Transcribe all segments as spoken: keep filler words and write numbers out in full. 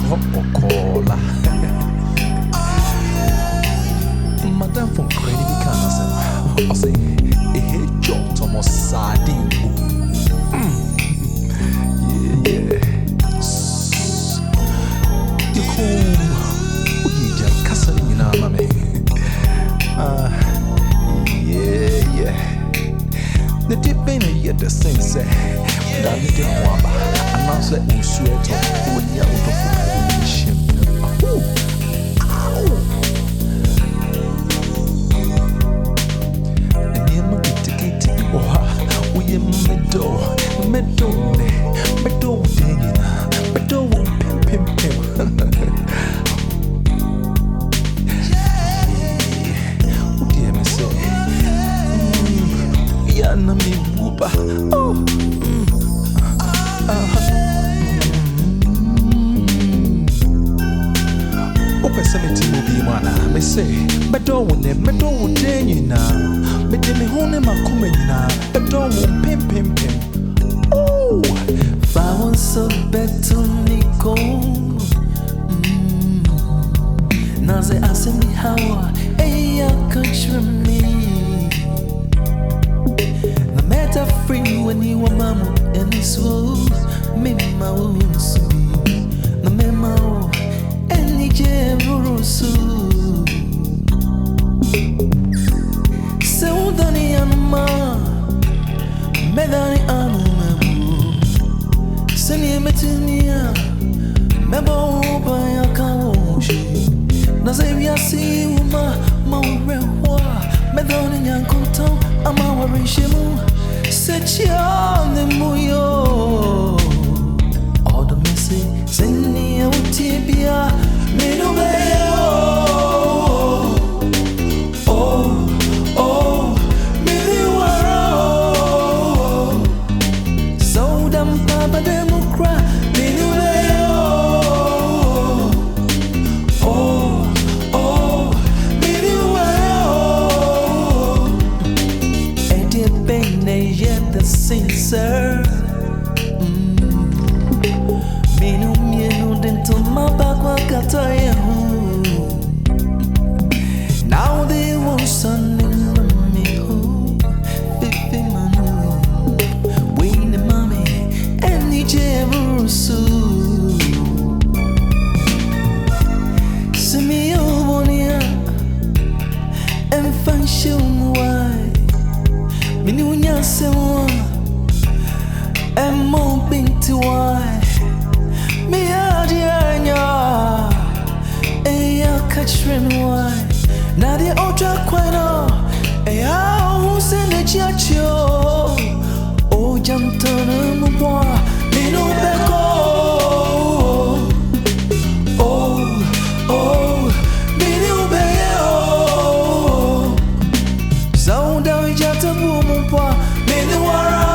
What Okola? Madam from Credit Cancer. I say, a head job, Thomas Sardine. Yeah, yeah. You call Uja Castle, you know, mammy. Ah, yeah, yeah. The deep pain of yet the same say, that little wamba, and now say, you sweat when you're out of the ship. And you're not getting it, oh, we are meadow, meadow, meadow, digging, meadow, pim, pim, pim. What do you say? Yeah, na me whoopa. Oh, mm. uh-huh. Open cemetery will be one. Me say, me don't want it, me don't want it, you know. Me tell me who ne ma come, you know. Me don't want pim, pim, pim. Oh, if I want so better, Nico. Now they ask me how I country me. Free when you were mama and it's woes, me my wounds be no memo, any jerusu. So, Danny and Ma, Medani Anu, Seni Metinia, Mebo by a Kawoshi, Nazavia see Uma, Mawa, Medani and Conto, Amawa Rishimu. Set you on the muyo. All the messy, send me a tibia, middle way. Oh, oh, middle world. So damn Papa Democrat, middle way. Oh, oh, middle world. Eddie Bene. The sincere Minu mienu dentro my back wakataya. Now they want sun in me who Bibi manu Wayne mommy and the jerusu Simi obonia and function why Minunya sewa Emo binti wai Mi adianya Eya kachrin wai Na di oja kwaino Eya husene chiacho O jantana mwa Minu beko Oh, oh Minu beko Zaunda wijata bumupwa Minu wara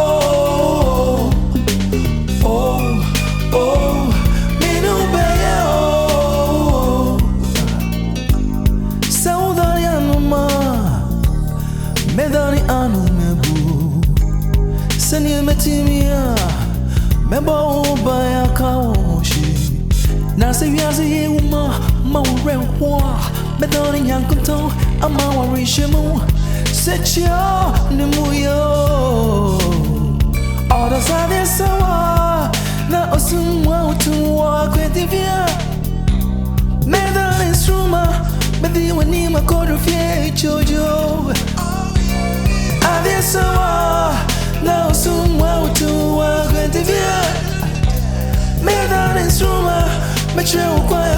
Medani anu mebu Seni metimia Mebo baya kawoshi Nase viazi ye uma Maure wa Medani yankunto Ama warishimu Secha nimuyo Oda zade sawa Na osumwa utumwa kwetivia Medani instruma Medhi wanima kodrofie chojo Adesawa, now soon well to work with the view. Made that instrument, but you